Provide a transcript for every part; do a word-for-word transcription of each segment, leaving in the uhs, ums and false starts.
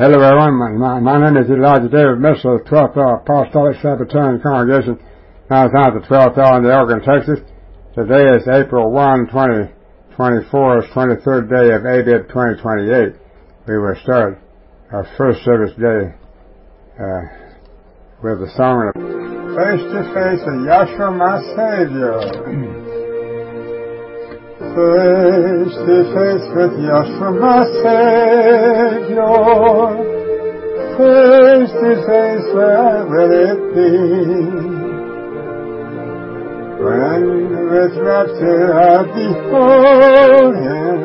Hello everyone, my, my name is Elijah David Mitchell of the twelfth Apostolic Sabbatarian Congregation, now at the twelfth hour in Elgin, Texas. Today is April first, twenty twenty-four, it's twenty-third day of Abib twenty twenty-eight. We will start our first service day uh, with the song of Face to Face with Yahshua my Savior. Face to face with Yahshua my Savior, face to face where will it be? When with rapture I behold Him,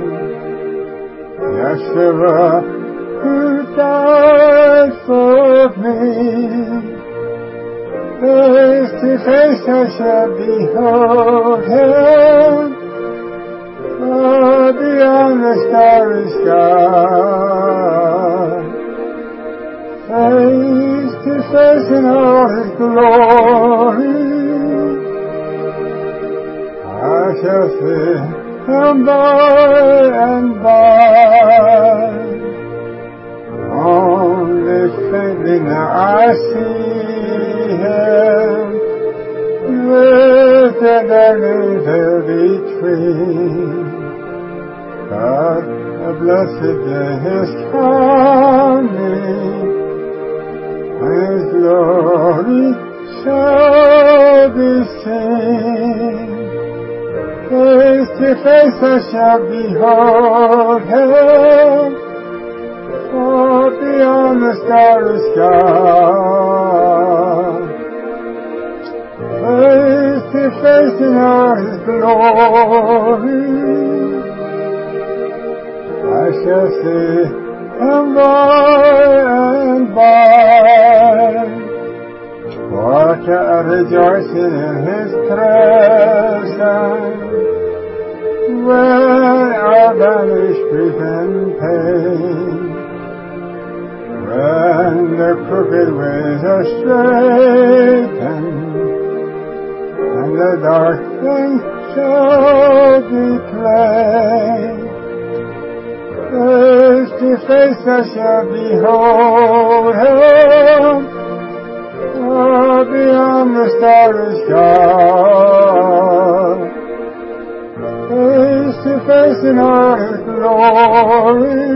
Yahshua who died for me. Face to face I shall behold Him, far beyond the starry sky, face to face in all His glory, I shall see Him by and by. Only faintly now I see Him, with the darkness veil between. God, a blessed day is coming, when His glory shall be seen. Face to face I shall behold Him, far beyond the starry sky. Face to face in all His glory, I shall see Him by and by. What a rejoicing in His presence, when I banish grief and pain, when the crooked ways are straightened, and the dark things shall be plain. Face to face I shall behold Him, far beyond the starry sky. Face to face in all His glory,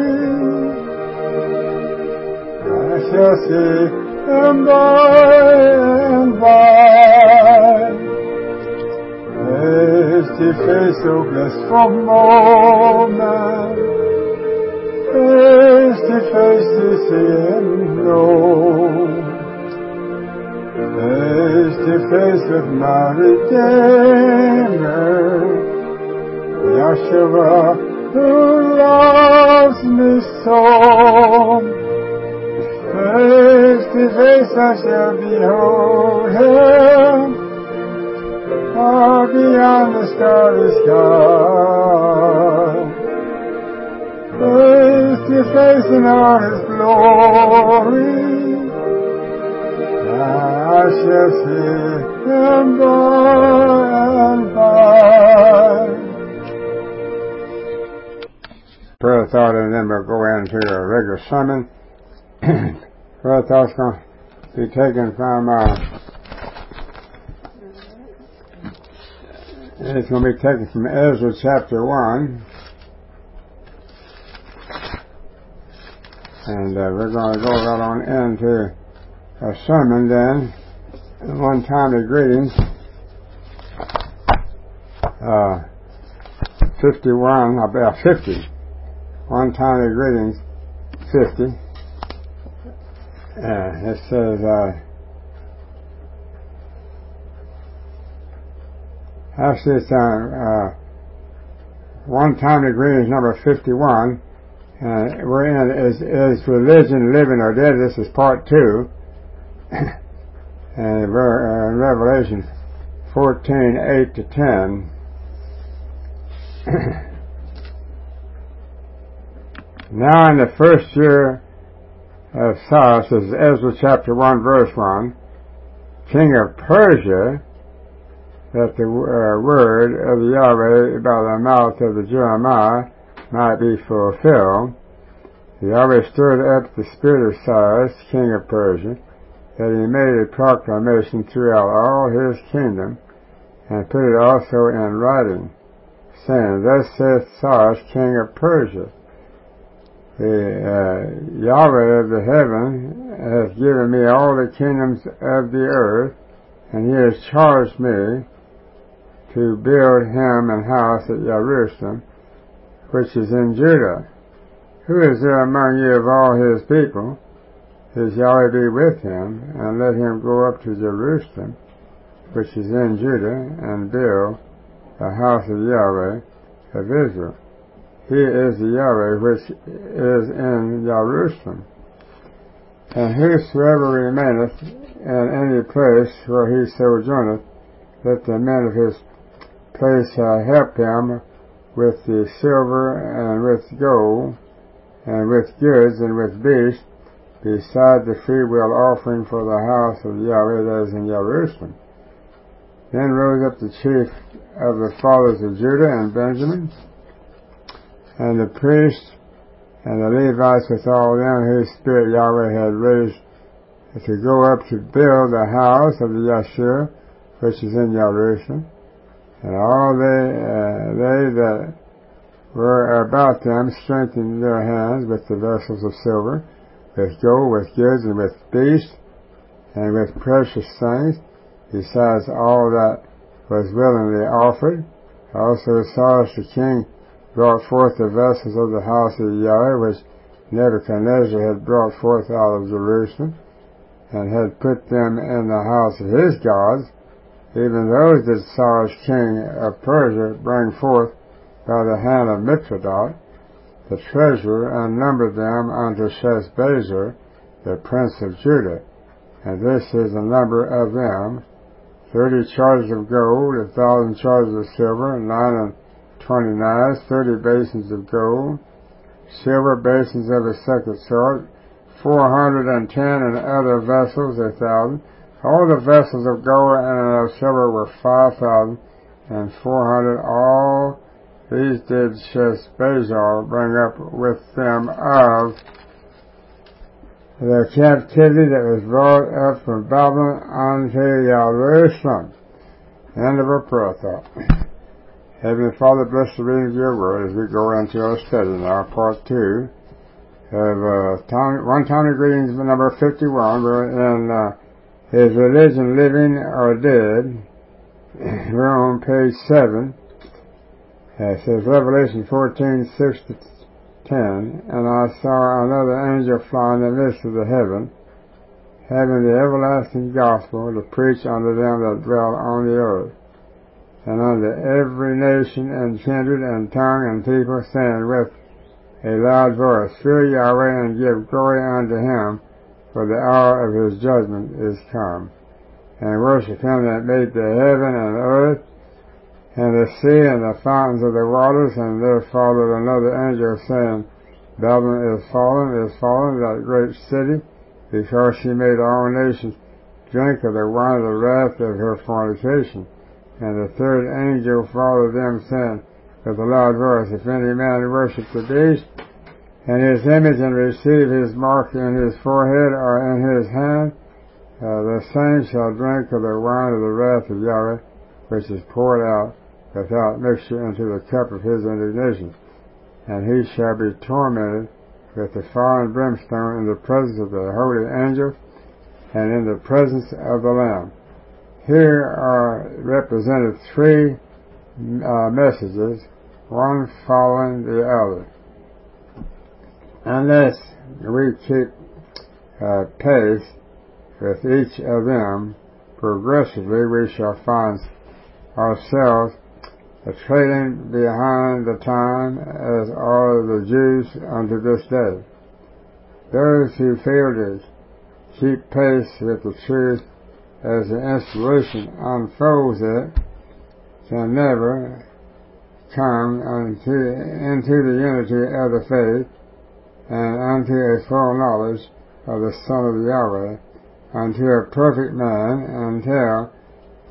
I shall see Him by and by. Face to face, oh blissful moment, face to face to see and know, face to face with my Redeemer, Yahshua, who loves me so. Face to face I shall behold Him, far beyond the starry sky. Face to face in all His glory, I shall see Him by and by. Prayer thought, and then we'll go into a regular sermon. Prayer thought's going to be taken from, uh, it's going to be taken from Ezra chapter one. And uh, we're going to go right on into a sermon then. One timely greetings. Uh, fifty-one, about fifty. One timely greetings, fifty. Uh, it says, uh, actually it's, uh, uh, one timely greetings number fifty-one. Uh, we're in is, is religion living or dead? This is part two. And uh, in Revelation fourteen, eight to ten. Now in the first year of Cyrus, this is Ezra chapter one, verse one, king of Persia, that the uh, word of Yahweh by the mouth of the Jeremiah might be fulfilled. Yahweh stirred up the spirit of Cyrus, king of Persia, that he made a proclamation throughout all his kingdom, and put it also in writing, saying, Thus saith Cyrus, king of Persia, The uh, Yahweh of the heaven hath given me all the kingdoms of the earth, and he has charged me to build him an house at Jerusalem, which is in Judah. Who is there among you of all his people? His Yahweh be with him, and let him go up to Jerusalem, which is in Judah, and build the house of Yahweh of Israel. He is the Yahweh which is in Jerusalem. And whosoever remaineth in any place where he sojourneth, let the men of his place uh, help him with the silver and with gold, and with goods and with beasts, beside the freewill offering for the house of Yahweh that is in Jerusalem. Then rose up the chief of the fathers of Judah and Benjamin, and the priests and the Levites with all them whose spirit Yahweh had raised to go up to build the house of the Yahshua, which is in Jerusalem. And all they, uh, they that were about them strengthened their hands with the vessels of silver, with gold, with goods, and with beasts, and with precious things, besides all that was willingly offered. Also Cyrus the king brought forth the vessels of the house of Yahweh, which Nebuchadnezzar had brought forth out of Jerusalem, and had put them in the house of his gods. Even those did Cyrus king of Persia bring forth by the hand of Mithridat, the treasurer, and numbered them unto Sheshbazzar, the prince of Judah. And this is the number of them, thirty charges of gold, a thousand charges of silver, nine and twenty knives, thirty basins of gold, silver basins of a second sort, four hundred and ten and other vessels, a thousand. All the vessels of gold and of silver were five thousand and four hundred. All these did Sheshbazzar bring up with them of the captivity that was brought up from Babylon unto Jerusalem. End of our prayer thought. Heavenly Father, bless the reading of your word as we go into our study now, part two of uh, Tommy, one Tommy Greetings number fifty-one. We're in uh, Is Religion Living or Dead? We're on page seven. Uh, it says Revelation fourteen, six to ten, And I saw another angel fly in the midst of the heaven, having the everlasting gospel to preach unto them that dwell on the earth, and unto every nation and kindred and tongue and people, saying with a loud voice, Fear Yahweh and give glory unto him, for the hour of his judgment is come. And worship him that made the heaven and earth, and the sea and the fountains of the waters. And there followed another angel, saying, Babylon is fallen, is fallen, that great city, because she made all nations drink of the wine of the wrath of her fornication. And the third angel followed them, saying with a loud voice, If any man worship the beast, and his image, and receive his mark in his forehead or in his hand, uh, the same shall drink of the wine of the wrath of Yahweh, which is poured out without mixture into the cup of his indignation. And he shall be tormented with the fire and brimstone in the presence of the holy angels and in the presence of the Lamb. Here are represented three uh, messages, one following the other. Unless we keep uh, pace with each of them progressively, we shall find ourselves trailing behind the time, as are the Jews unto this day. Those who fail to keep pace with the truth as the inspiration unfolds it can never come unto, into the unity of the faith and unto a full knowledge of the Son of Yahweh, unto a perfect man, until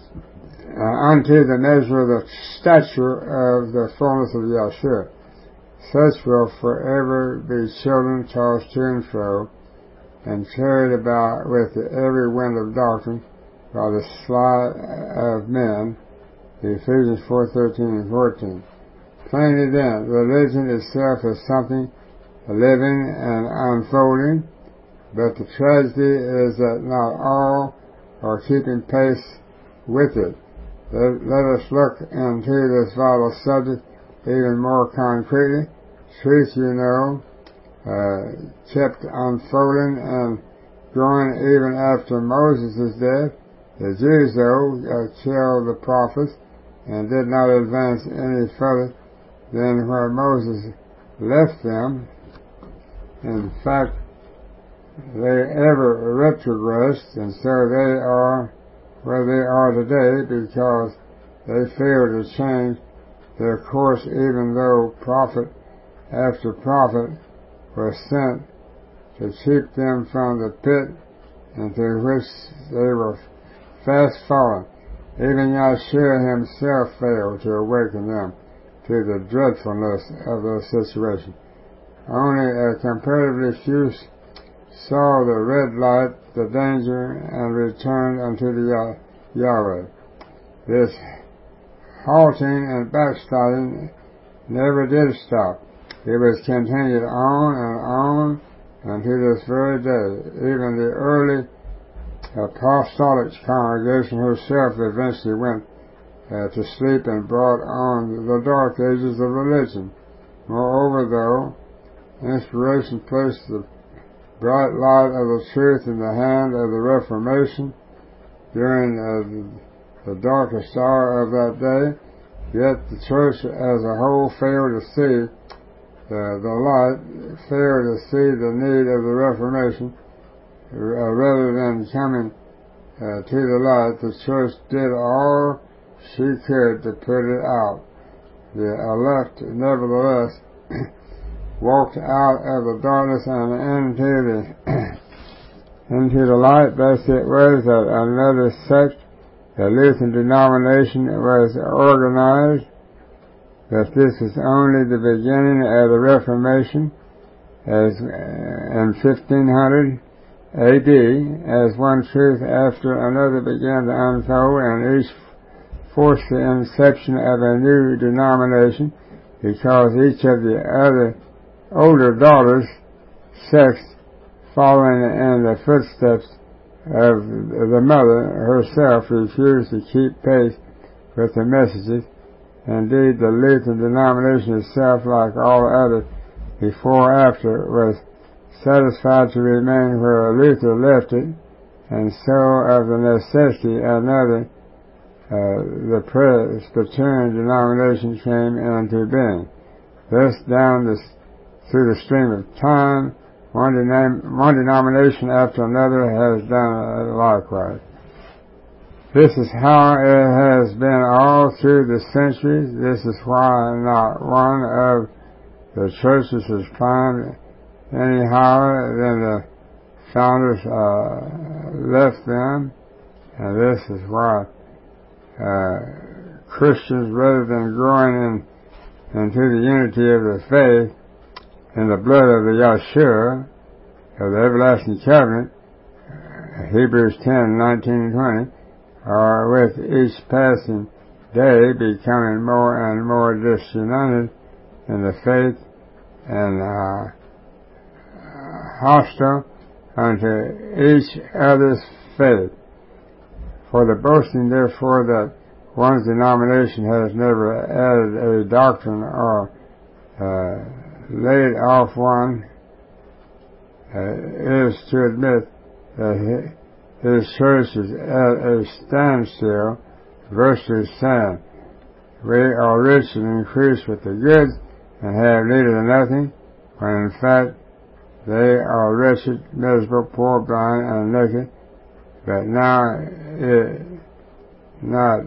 Uh, unto the measure of the stature of the fullness of Yahshua. Such will forever be children tossed to and fro, and carried about with every wind of doctrine by the sleight of men. Ephesians four thirteen and fourteen. Plainly then, religion itself is something living and unfolding, but the tragedy is that not all are keeping pace with it. Let, let us look into this vital subject even more concretely. Truth, you know, uh, kept unfolding and growing even after Moses' death. The Jews, though, uh, killed the prophets and did not advance any further than where Moses left them. In fact, they ever retrogressed, and so they are where they are today because they failed to change their course, even though prophet after prophet was sent to keep them from the pit into which they were fast falling. Even Yahshua himself failed to awaken them to the dreadfulness of their situation. Only a comparatively few saw the red light, the danger, and returned unto the Yah- Yahweh. This halting and backsliding never did stop. It was continued on and on unto this very day. Even the early apostolic congregation herself eventually went uh, to sleep and brought on the dark ages of religion. Moreover, though, inspiration placed the bright light of the truth in the hand of the Reformation during uh, the, the darkest hour of that day, yet the church as a whole failed to see uh, the light, failed to see the need of the Reformation. Uh, rather than coming uh, to the light, the church did all she could to put it out. The elect, nevertheless, walked out of the darkness and into the into the light. Thus it was that another sect, the Lutheran denomination, was organized. That this was only the beginning of the Reformation, as uh, in fifteen hundred A D, as one truth after another began to unfold, and each forced the inception of a new denomination, because each of the other older daughters, sects, following in the footsteps of the mother herself, refused to keep pace with the messages. Indeed, the Lutheran denomination itself, like all others before or after, was satisfied to remain where Luther left it, and so of the necessity another, uh, the Presbyterian denomination came into being. Thus, down the, through the stream of time, one, denom- one denomination after another has done uh, likewise. This is how it has been all through the centuries. This is why not one of the churches has climbed any higher than the founders uh, left them, and this is why uh, Christians, rather than growing in, into the unity of the faith in the blood of the Yahshua, of the everlasting covenant, uh, Hebrews ten, nineteen and twenty, are with each passing day becoming more and more disunited in the faith and uh, hostile unto each other's faith. For the boasting, therefore, that one's denomination has never added a doctrine or uh, laid off one uh, is to admit that his church is at a standstill, virtually saying, we are rich and increased with the goods and have need of nothing, when in fact they are wretched, miserable, poor, blind, and naked, but now it not,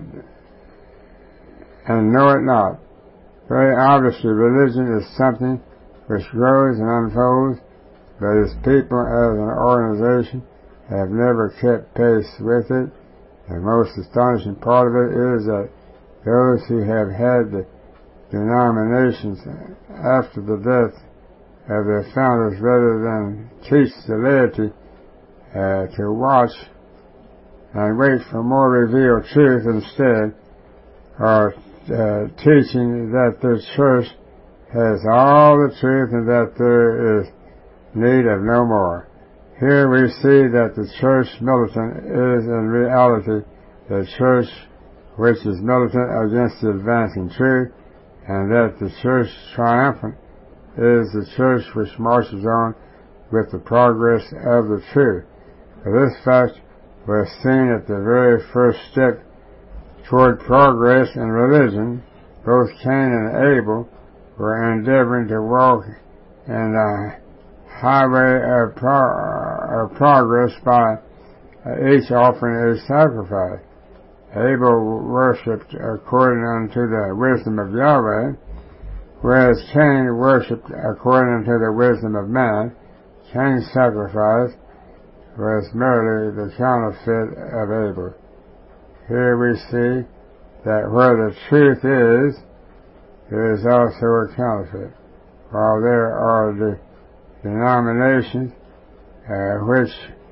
and know it not. Very obviously, religion is something which grows and unfolds, but its people as an organization have never kept pace with it. The most astonishing part of it is that those who have had the denominations after the death of their founders, rather than teach the laity uh, to watch and wait for more revealed truth, instead are uh, teaching that the church has all the truth and that there is need of no more. Here we see that the church militant is in reality the church which is militant against the advancing truth, and that the church triumphant is the church which marches on with the progress of the truth. For this fact was seen at the very first step toward progress in religion. Both Cain and Abel were endeavoring to walk in the highway of, pro- of progress by each offering a sacrifice. Abel worshipped according unto the wisdom of Yahweh, whereas Cain worshipped according unto the wisdom of man. Cain's sacrifice was merely the counterfeit of Abel. Here we see that where the truth is, there is also a counterfeit. While there are the denominations uh, which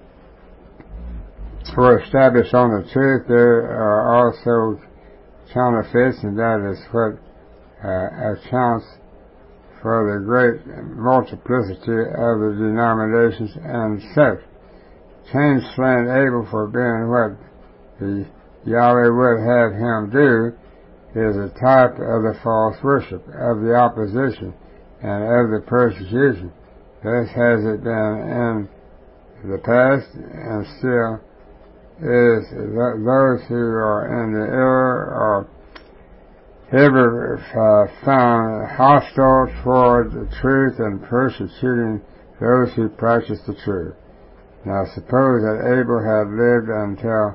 were established on the truth, there are also counterfeits, and that is what uh, accounts for the great multiplicity of the denominations and sects. Cain slaying Abel for being what the Yahweh would have him do is a type of the false worship, of the opposition, and of the persecution. This has it been in the past, and still is those who are in the error are ever uh, found hostile toward the truth and persecuting those who practice the truth. Now suppose that Abel had lived until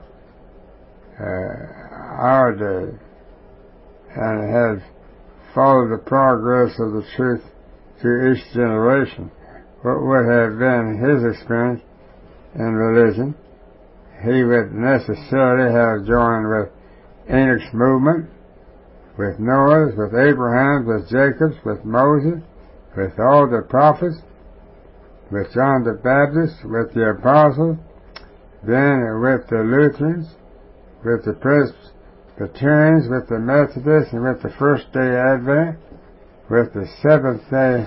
uh, our day and had followed the progress of the truth through each generation. What would have been his experience in religion? He would necessarily have joined with Enoch's movement, with Noah's, with Abraham's, with Jacob's, with Moses, with all the prophets, with John the Baptist, with the apostles, then with the Lutherans, with the Presbyterians, with the Methodists, and with the First Day Advent, with the Seventh Day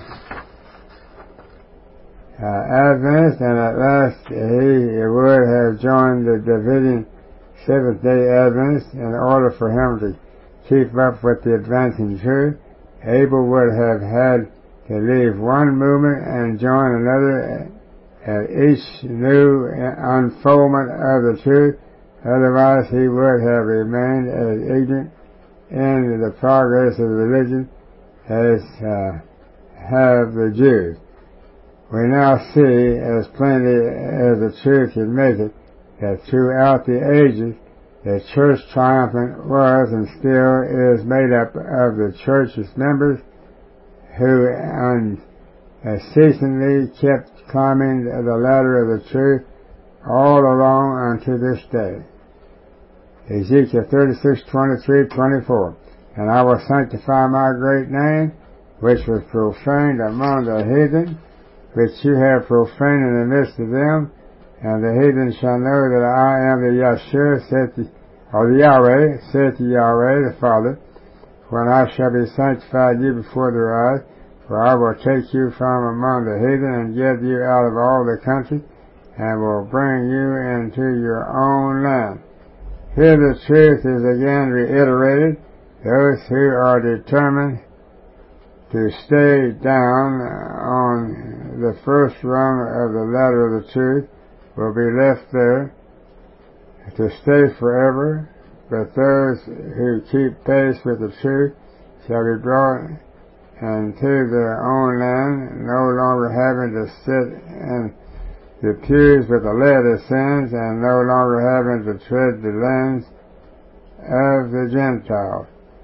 uh, Adventists, and at last he would have joined the Davidian Seventh Day Adventists in order for him to keep up with the advancing truth. Abel would have had to leave one movement and join another at each new unfoldment of the truth. Otherwise he would have remained as ignorant in the progress of religion as uh, have the Jews. We now see, as plainly as the truth can make it, that throughout the ages the church triumphant was and still is made up of the church's members who unceasingly kept climbing the ladder of the truth all along unto this day. Ezekiel thirty-six, twenty-three, twenty-four. And I will sanctify my great name, which was profaned among the heathen, which you have profaned in the midst of them, and the heathen shall know that I am the Yahshua, saith the, or the Yahweh, saith the Yahweh, the Father, when I shall be sanctified you before their eyes, for I will take you from among the heathen and get you out of all the country, and will bring you into your own land. Here the truth is again reiterated. Those who are determined to stay down on the first rung of the ladder of the truth will be left there to stay forever, but those who keep pace with the truth shall be brought into their own land, no longer having to sit in the pews with the lead of sins, and no longer having to tread the lands of the Gentiles.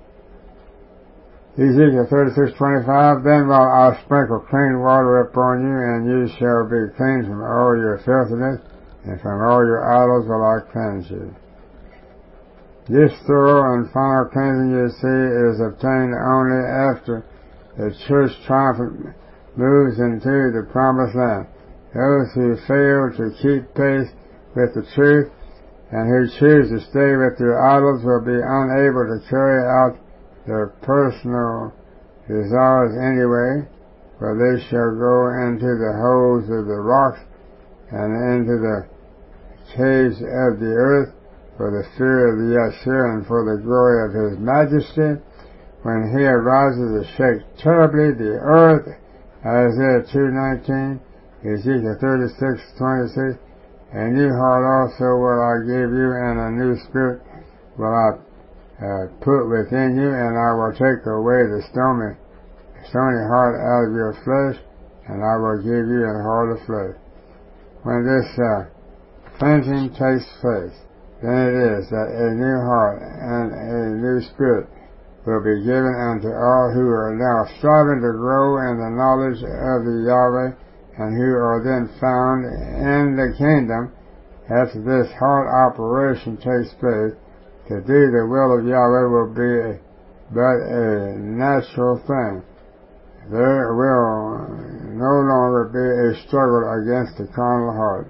Ezekiel thirty-six, twenty-five. Then will I sprinkle clean water upon you, and you shall be clean from all your filthiness, and from all your idols will I cleanse you. This thorough and final cleansing, you see, is obtained only after the church triumphant moves into the promised land. Those who fail to keep pace with the truth and who choose to stay with their idols will be unable to carry out their personal desires anyway, for they shall go into the holes of the rocks and into the caves of the earth for the fear of the Yahshua and for the glory of his majesty, when he arises to shake terribly the earth. Isaiah two nineteen, Ezekiel thirty-six twenty-six, a new heart also will I give you, and a new spirit will I uh, put within you, and I will take away the stony, stony heart out of your flesh, and I will give you a heart of flesh. When this uh, cleansing takes place, then it is that a new heart and a new spirit will be given unto all who are now striving to grow in the knowledge of the Yahweh, and who are then found in the kingdom after this heart operation takes place. To do the will of Yahweh will be a, but a natural thing. There will no longer be a struggle against the carnal heart.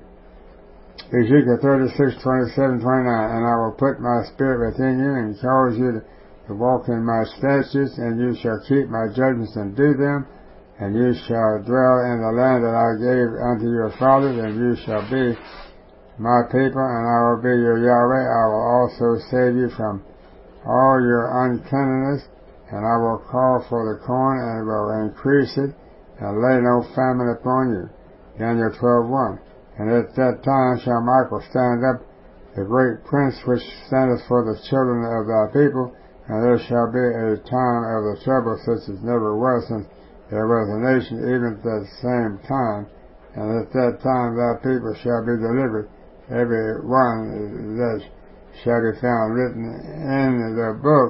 Ezekiel thirty-six twenty-seven twenty-nine, and I will put my spirit within you and cause you to to walk in my statutes, and you shall keep my judgments and do them, and you shall dwell in the land that I gave unto your fathers, and you shall be my people, and I will be your Yahweh. I will also save you from all your uncleanness, and I will call for the corn, and will increase it, and lay no famine upon you. Daniel twelve one. And at that time shall Michael stand up, the great prince which standeth for the children of thy people, and there shall be a time of the trouble such as never was since there was a nation, even at that same time. And at that time thy people shall be delivered, every one that shall be found written in the book.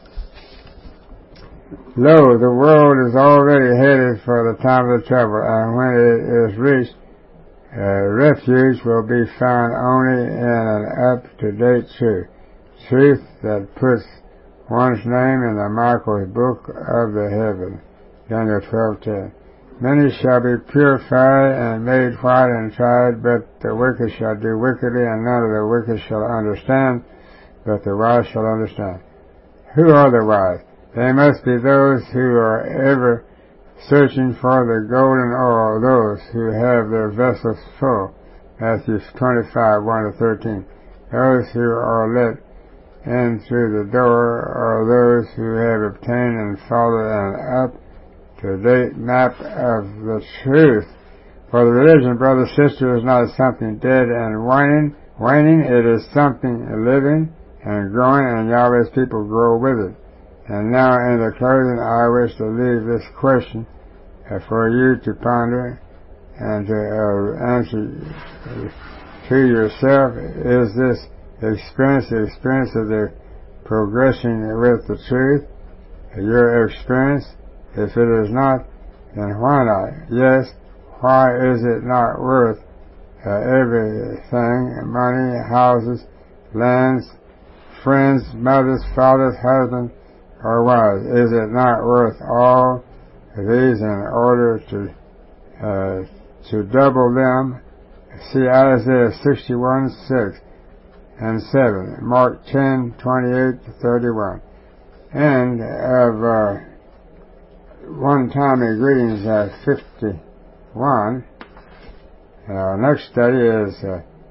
Lo, the world is already headed for the time of the trouble, and when it is reached, uh, refuge will be found only in an up-to-date truth, truth that puts one's name in the Michael's book of the heaven. Daniel twelve ten. Many shall be purified and made white and tried, but the wicked shall do wickedly, and none of the wicked shall understand, but the wise shall understand. Who are the wise? They must be those who are ever searching for the golden oil, those who have their vessels full. Matthew twenty-five one to thirteen. Those who are let in through the door are those who have obtained and followed an up-to-date map of the truth. For the religion, brother, sister, is not something dead and waning, waning. It is something living and growing, and Yahweh's people grow with it. And now, in the closing, I wish to leave this question uh, for you to ponder and to uh, answer uh, to yourself. Is this experience, the experience of the progression with the truth, your experience? If it is not, then why not? Yes, why is it not worth uh, everything, money, houses, lands, friends, mothers, fathers, husbands, or wives? Is it not worth all of these in order to uh, to double them? See Isaiah sixty-one six. And seven, Mark ten twenty-eight to thirty-one. And of uh, one-time greetings uh, fifty-one. And our next study is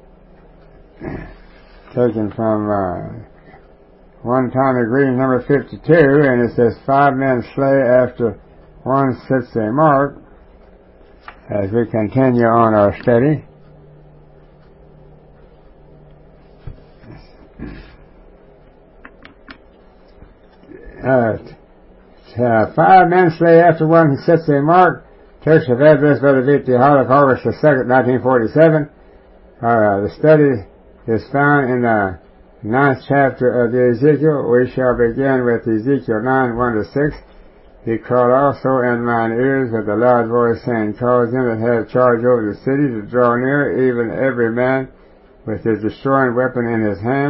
uh, taken from uh, one-time greetings number fifty-two, and it says, five men slay after one sits a mark, as we continue on our study. Uh, uh, five men slay after one who sets a mark. Text of address, Brother Victor Hollick, August the second, nineteen forty-seven. Uh, the study is found in the ninth chapter of the Ezekiel. We shall begin with Ezekiel nine, one to six. He called also in mine ears with a loud voice, saying, cause them that have charge over the city to draw near, even every man with his destroying weapon in his hand.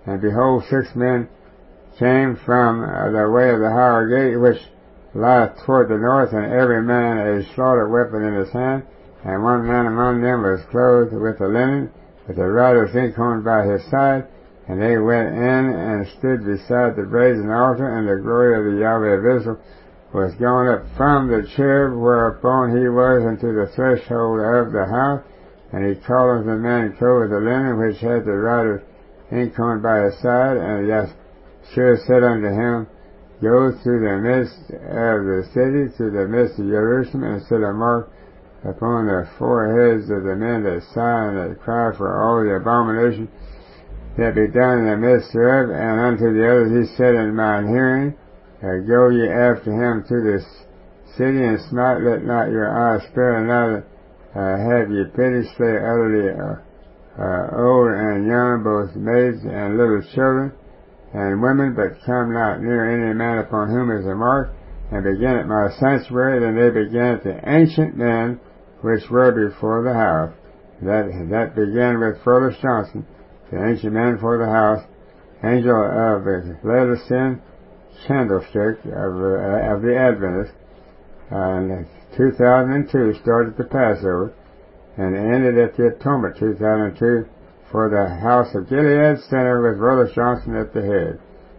And behold, six men came from uh, the way of the higher gate, which lieth toward the north, and every man a slaughter weapon in his hand. And one man among them was clothed with a linen, with a rider's inkhorn by his side. And they went in and stood beside the brazen altar, and the glory of the Yahweh of Israel was gone up from the cherub whereupon he was unto the threshold of the house. And he called unto the man clothed with the linen, which had the rider's inkhorn by his side, and Yahshua said unto him, Go through the midst of the city, through the midst of Jerusalem, and set a mark upon the foreheads of the men that sigh and that cry for all the abomination that be done in the midst thereof. And unto the others he said in mine hearing, uh, Go ye after him to this city, and smite, let not your eye spare, neither uh, have ye pity, slay utterly uh, Uh, old and young, both maids and little children and women, but come not near any man upon whom is a mark, and begin at my sanctuary. Then they began at the ancient men which were before the house. That that began with Froelich Johnson, the ancient men for the house, angel of the Laodicean candlestick of, uh, of the Adventists. And two thousand two started the Passover, and ended at the Atonement, two thousand two, for the House of Gilead Center with Brother Johnson at the head.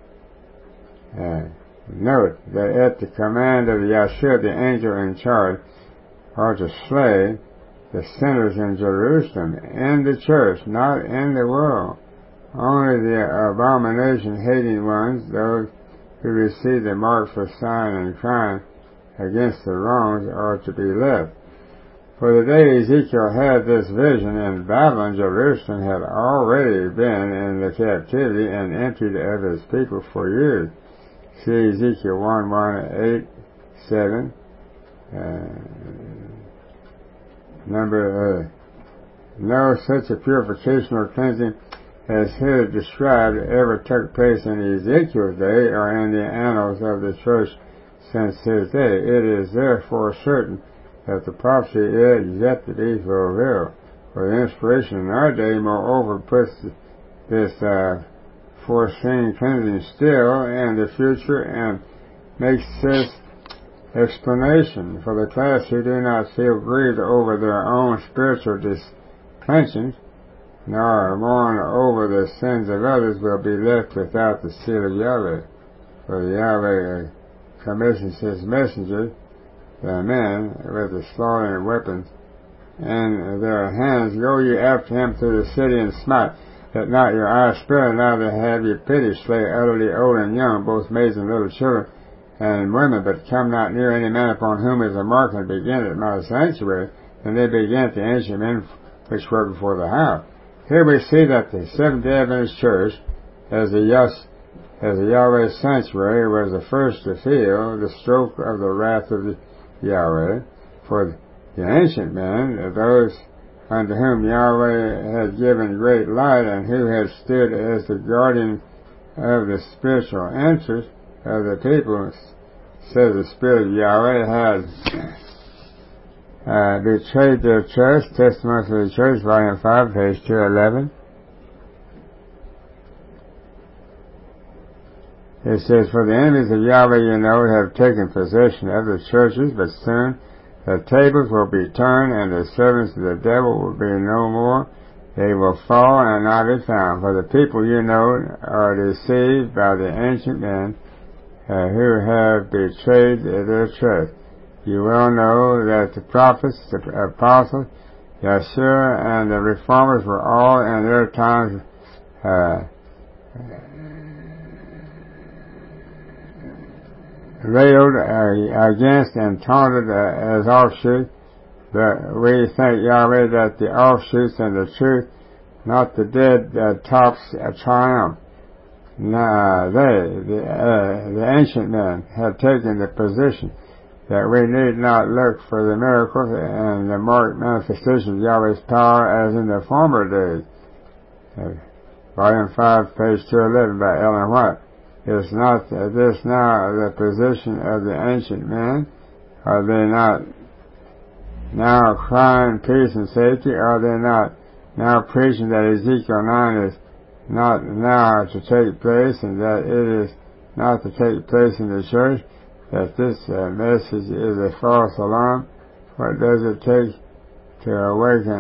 Uh, note that at the command of Yahshua, the angel in charge, are to slay the sinners in Jerusalem, in the church, not in the world. Only the abomination-hating ones, those who receive the mark for sighing and crying against the wrongs, are to be left. For the day Ezekiel had this vision in Babylon, Jerusalem had already been in the captivity and emptied of his people for years. See Ezekiel one, one, eight, seven. Uh, number, uh, no such a purification or cleansing as here described ever took place in Ezekiel's day or in the annals of the church since his day. It is therefore certain that the prophecy is yet to be fulfilled. For the inspiration in our day, moreover, puts this uh, foreseen cleansing still in the future and makes this explanation. For the class who do not feel grieved over their own spiritual dissensions, nor mourn over the sins of others, will be left without the seal of Yahweh. For the Yahweh commissions his messengers, the men with the slaughtering weapons in their hands, Go ye after him through the city, and smite, that not your eye spare, neither have ye pity, slay utterly old and young, both maids and little children and women, but come not near any man upon whom is a mark, and begin at my sanctuary. And they began at the ancient men which were before the house. Here we see that the Seventh-day Adventist Church, as the Yahweh as the Yahweh's sanctuary, was the first to feel the stroke of the wrath of the Yahweh. For the ancient men, those unto whom Yahweh had given great light, and who had stood as the guardian of the spiritual interests of the people, says the Spirit of Yahweh, had uh, betrayed their trust. Testimony of the Church, Volume five, page two eleven. It says, For the enemies of Yahweh, you know, have taken possession of the churches, but soon the tables will be turned, and the servants of the devil will be no more. They will fall and not be found. For the people, you know, are deceived by the ancient men uh, who have betrayed their trust. You well know that the prophets, the apostles, Yahshua, and the reformers were all in their times uh, railed uh, against and taunted uh, as offshoots, but we thank Yahweh that the offshoots and the truth, not the dead uh, tops, uh, triumph. Nah, they, the, uh, the ancient men, have taken the position that we need not look for the miracles and the marked manifestation of Yahweh's power as in the former days. Uh, Volume five, page two eleven by Ellen White. Is not this now the position of the ancient men? Are they not now crying peace and safety? Are they not now preaching that Ezekiel nine is not now to take place, and that it is not to take place in the church, that this uh, message is a false alarm. What does it take to awaken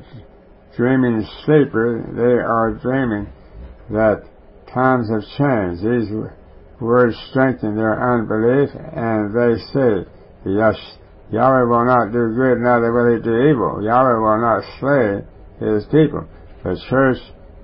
a dreaming sleeper? They are dreaming that times have changed. These words strengthen their unbelief, and they say, yes, Yahweh will not do good, neither will he do evil. Yahweh will not slay his people. The church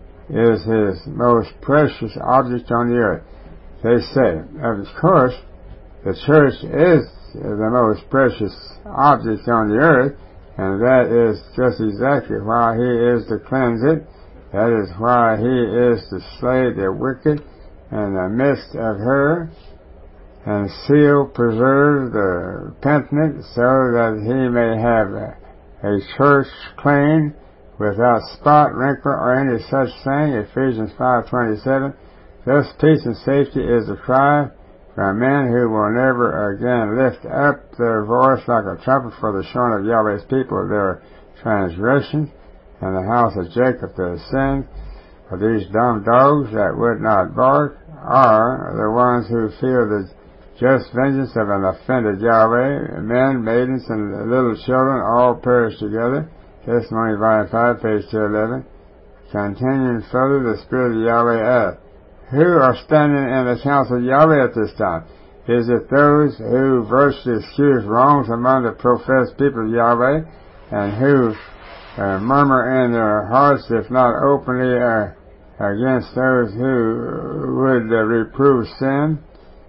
is his most precious object on the earth. They say, of course, the church is the most precious object on the earth, and that is just exactly why he is to cleanse it. That is why he is to slay the wicked in the midst of her, and seal, preserve the penitent, so that he may have a, a church clean, without spot, wrinkle, or any such thing. Ephesians five twenty-seven. Thus peace and safety is the cry from men who will never again lift up their voice like a trumpet for the showing of Yahweh's people their transgressions, and the house of Jacob their sins. For these dumb dogs that would not bark are the ones who feel the just vengeance of an offended Yahweh. Men, maidens, and little children all perish together. Testimony, volume five, page two eleven. Continuing further, the Spirit of Yahweh asked, who are standing in the council of Yahweh at this time? Is it those who virtually excuse wrongs among the professed people of Yahweh, and who uh, murmur in their hearts, if not openly, uh, against those who would uh, reprove sin?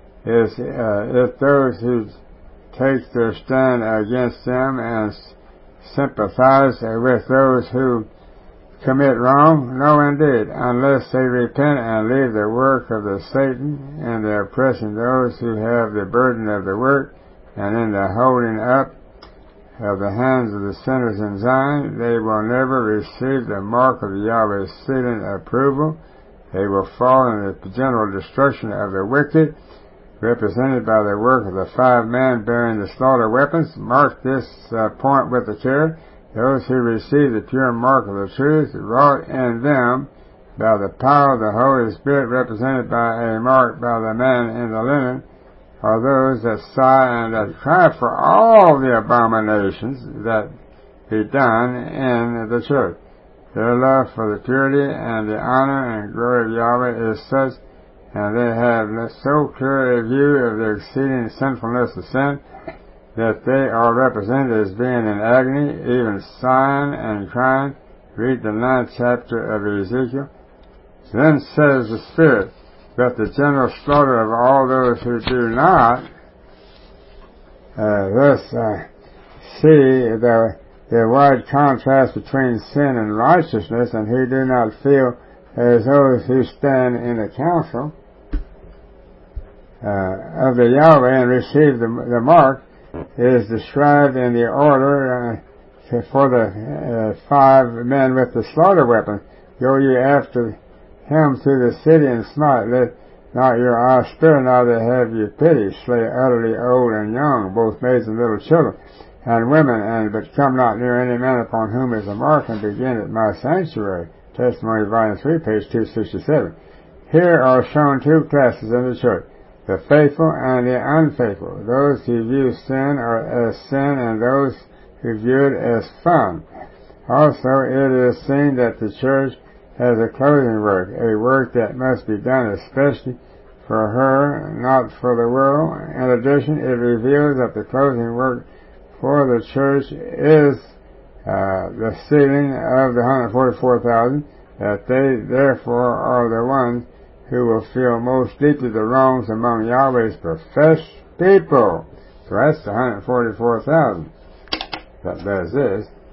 Is uh, it those who take their stand against them and sympathize with those who commit wrong? No, indeed, unless they repent and leave the work of the Satan in the oppressing those who have the burden of the work, and in the holding up of the hands of the sinners in Zion, they will never receive the mark of Yahweh's sealing approval. They will fall in the general destruction of the wicked, represented by the work of the five men bearing the slaughter weapons. Mark this uh, point with the care. Those who receive the pure mark of the truth wrought in them by the power of the Holy Spirit, represented by a mark by the man in the linen, are those that sigh and that cry for all the abominations that be done in the church. Their love for the purity and the honor and glory of Yahweh is such, and they have so clear a view of the exceeding sinfulness of sin, that they are represented as being in agony, even sighing and crying. Read the ninth chapter of Ezekiel. Then says the Spirit that the general slaughter of all those who do not uh, thus uh, see the, the wide contrast between sin and righteousness, and who do not feel as those who stand in the council uh, of the Yahweh and receive the, the mark, is described in the order uh, for the uh, five men with the slaughter weapon. Go ye after him through the city and smite. Let not your eye spare, neither have ye pity. Slay utterly old and young, both maids and little children, and women, and but come not near any man upon whom is a mark, and begin at my sanctuary. Testimony, volume three, page two sixty-seven. Here are shown two classes in the church, the faithful and the unfaithful, those who view sin or as sin, and those who view it as fun. Also, it is seen that the church has a clothing work, a work that must be done especially for her, not for the world. In addition, it reveals that the clothing work for the church is uh, the sealing of the one hundred forty-four thousand, that they therefore are the ones who will feel most deeply the wrongs among Yahweh's professed people. So that's the one hundred forty-four thousand that does this.